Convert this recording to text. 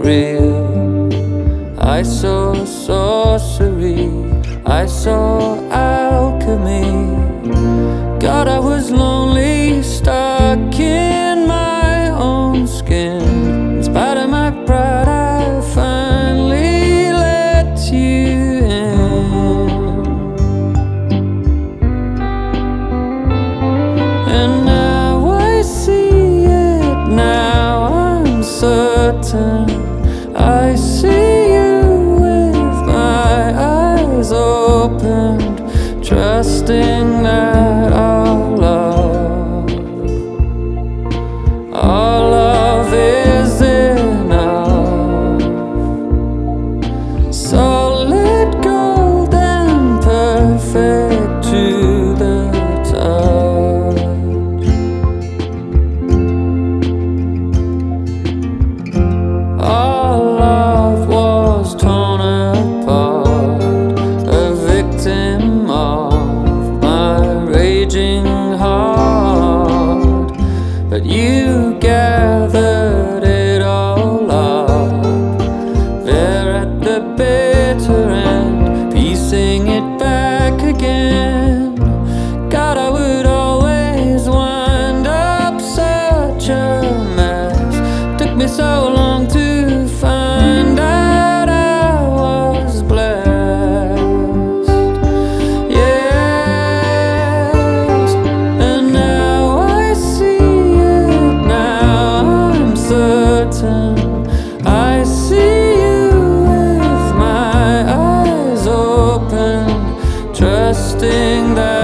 real. I saw sorcery, I saw alchemy. God, I was lonely, stuck in my own skin. In spite of my pride, I finally let you in. And now I see it, now I'm certain. I see you with my eyes opened, trusting that our love is enough. Solid gold and perfect to the touch. Our love was torn apart, a victim of my raging heart. But you gathered it all up, there at the bitter end, piecing it back again. God, I would always wind up such a mess. Took me so long to find out I was blessed. Yes, and now I see it, now I'm certain. I see you with my eyes open, trusting that